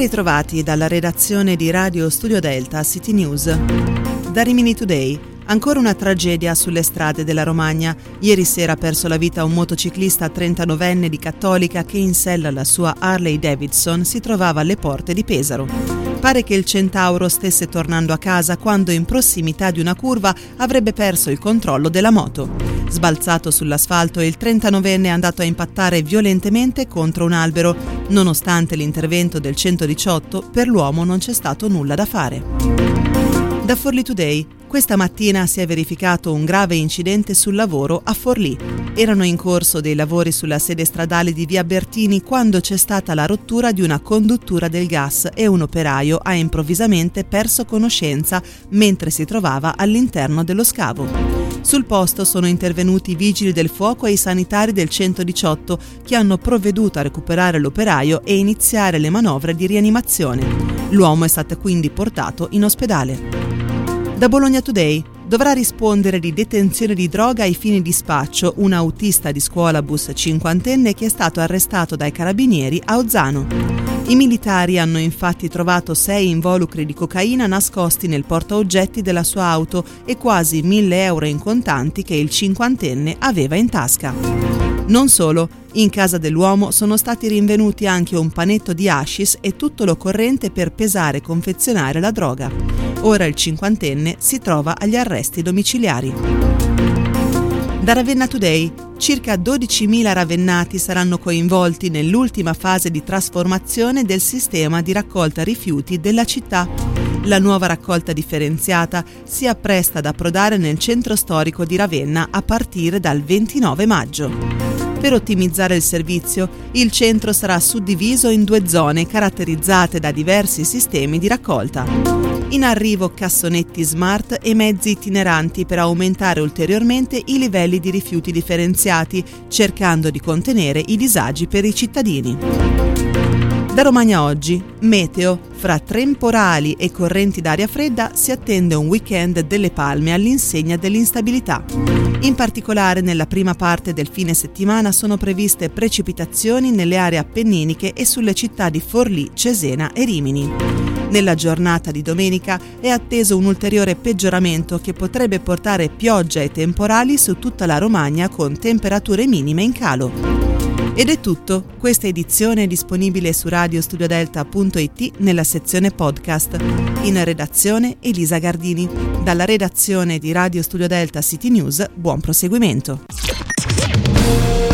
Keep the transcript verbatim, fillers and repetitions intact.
ritrovati dalla redazione di Radio Studio Delta City News. Da Rimini Today, ancora una tragedia sulle strade della Romagna. Ieri sera ha perso la vita un motociclista trentanovenne di Cattolica che in sella alla sua Harley Davidson si trovava alle porte di Pesaro. Pare che il Centauro stesse tornando a casa quando in prossimità di una curva avrebbe perso il controllo della moto. Sbalzato sull'asfalto, il trentanovenne è andato a impattare violentemente contro un albero. Nonostante l'intervento del centodiciotto, per l'uomo non c'è stato nulla da fare. Da Forlì Today, questa mattina si è verificato un grave incidente sul lavoro a Forlì. Erano in corso dei lavori sulla sede stradale di via Bertini quando c'è stata la rottura di una conduttura del gas e un operaio ha improvvisamente perso conoscenza mentre si trovava all'interno dello scavo. Sul posto sono intervenuti i vigili del fuoco e i sanitari del centodiciotto che hanno provveduto a recuperare l'operaio e iniziare le manovre di rianimazione. L'uomo è stato quindi portato in ospedale. Da Bologna Today, dovrà rispondere di detenzione di droga ai fini di spaccio un autista di scuola bus cinquantenne che è stato arrestato dai carabinieri a Ozzano. I militari hanno infatti trovato sei involucri di cocaina nascosti nel portaoggetti della sua auto e quasi mille euro in contanti che il cinquantenne aveva in tasca. Non solo, in casa dell'uomo sono stati rinvenuti anche un panetto di hashish e tutto l'occorrente per pesare e confezionare la droga. Ora il cinquantenne si trova agli arresti domiciliari. Da Ravenna Today, circa dodicimila ravennati saranno coinvolti nell'ultima fase di trasformazione del sistema di raccolta rifiuti della città. La nuova raccolta differenziata si appresta ad approdare nel centro storico di Ravenna a partire dal ventinove maggio. Per ottimizzare il servizio, il centro sarà suddiviso in due zone caratterizzate da diversi sistemi di raccolta. In arrivo cassonetti smart e mezzi itineranti per aumentare ulteriormente i livelli di rifiuti differenziati, cercando di contenere i disagi per i cittadini. Da Romagna Oggi, meteo. Fra temporali e correnti d'aria fredda si attende un weekend delle palme all'insegna dell'instabilità. In particolare nella prima parte del fine settimana sono previste precipitazioni nelle aree appenniniche e sulle città di Forlì, Cesena e Rimini. Nella giornata di domenica è atteso un ulteriore peggioramento che potrebbe portare pioggia e temporali su tutta la Romagna con temperature minime in calo. Ed è tutto, questa edizione è disponibile su radiostudiodelta punto it nella sezione podcast. In redazione Elisa Gardini. Dalla redazione di Radio Studio Delta City News, buon proseguimento.